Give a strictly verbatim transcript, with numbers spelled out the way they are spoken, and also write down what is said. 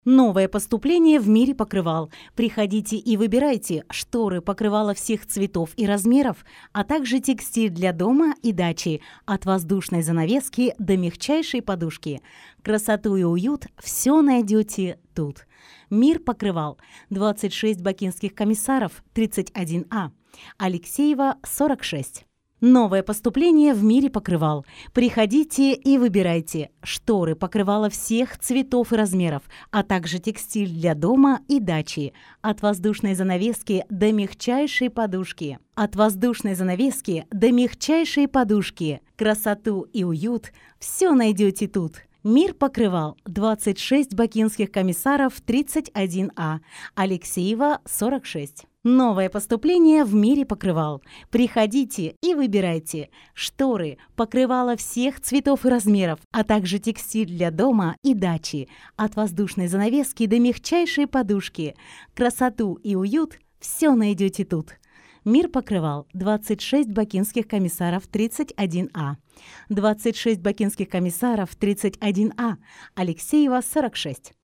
Новое поступление в мире покрывал. Приходите и выбирайте шторы, покрывала всех цветов и размеров, а также текстиль для дома и дачи, от воздушной занавески до мягчайшей подушки. Красоту и уют все найдете тут. Мир покрывал. двадцать шесть бакинских комиссаров, тридцать один А. Алексеева, сорок шесть. Новое поступление в мире покрывал. Приходите и выбирайте шторы, покрывала всех цветов и размеров, а также текстиль для дома и дачи, от воздушной занавески до мягчайшей подушки. От воздушной занавески до мягчайшей подушки. Красоту и уют все найдете тут. Мир покрывал. двадцать шесть бакинских комиссаров, тридцать один А. Алексеева, сорок шесть. Новое поступление в мире покрывал. Приходите и выбирайте шторы, покрывала всех цветов и размеров, а также текстиль для дома и дачи, от воздушной занавески до мягчайшей подушки. Красоту и уют все найдете тут. Мир покрывал. двадцать шесть бакинских комиссаров, тридцать один А. двадцать шесть бакинских комиссаров, тридцать один А. Алексеева, сорок шесть.